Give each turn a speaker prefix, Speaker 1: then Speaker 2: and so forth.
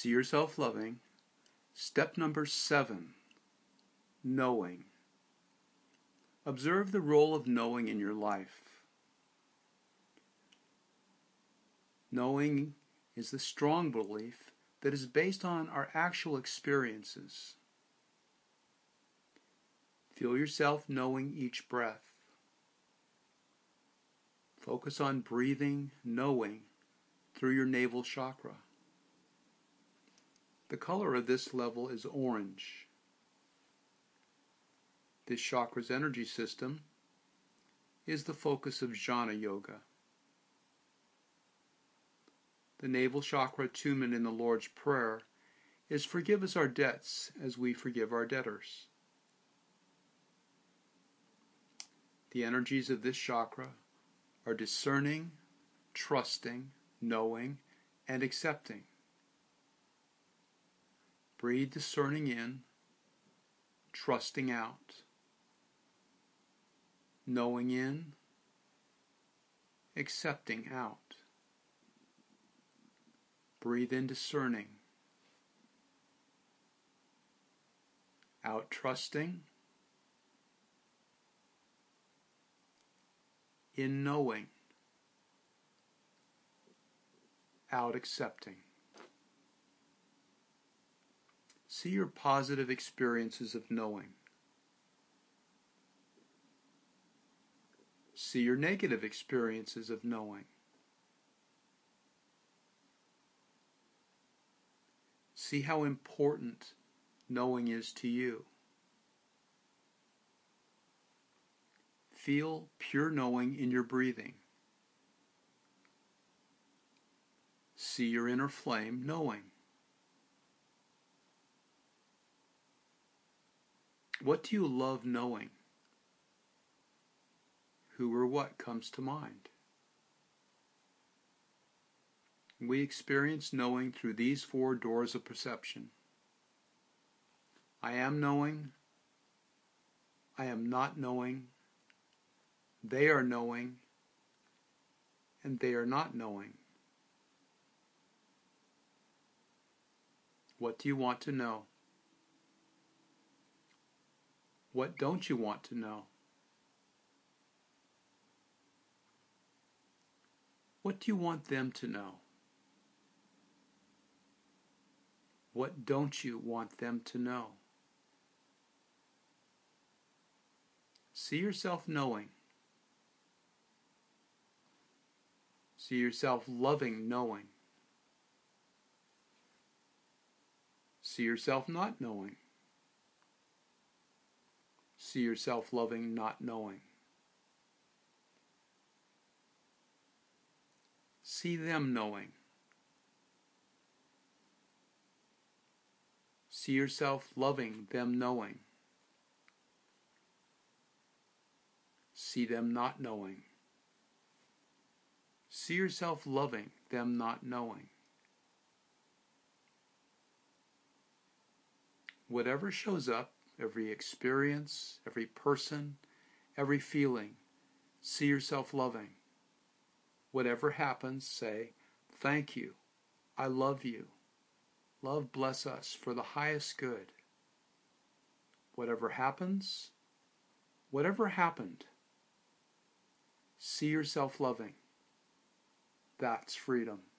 Speaker 1: See yourself loving. Step number 7, knowing. Observe the role of knowing in your life. Knowing is the strong belief that is based on our actual experiences. Feel yourself knowing each breath. Focus on breathing, knowing, through your navel chakra. The color of this level is orange. This chakra's energy system is the focus of jhana yoga. The navel chakra attunement in the Lord's Prayer is forgive us our debts as we forgive our debtors. The energies of this chakra are discerning, trusting, knowing, and accepting. Breathe discerning in, trusting out, knowing in, accepting out. Breathe in discerning, out trusting, in knowing, out accepting. See your positive experiences of knowing. See your negative experiences of knowing. See how important knowing is to you. Feel pure knowing in your breathing. See your inner flame knowing. What do you love knowing? Who or what comes to mind? We experience knowing through these 4 doors of perception. I am knowing. I am not knowing. They are knowing. And they are not knowing. What do you want to know? What don't you want to know? What do you want them to know? What don't you want them to know? See yourself knowing. See yourself loving knowing. See yourself not knowing. See yourself loving not knowing. See them knowing. See yourself loving them knowing. See them not knowing. See yourself loving them not knowing. Whatever shows up, every experience, every person, every feeling, see yourself loving. Whatever happens, say, thank you, I love you. Love bless us for the highest good. Whatever happens, whatever happened, see yourself loving. That's freedom.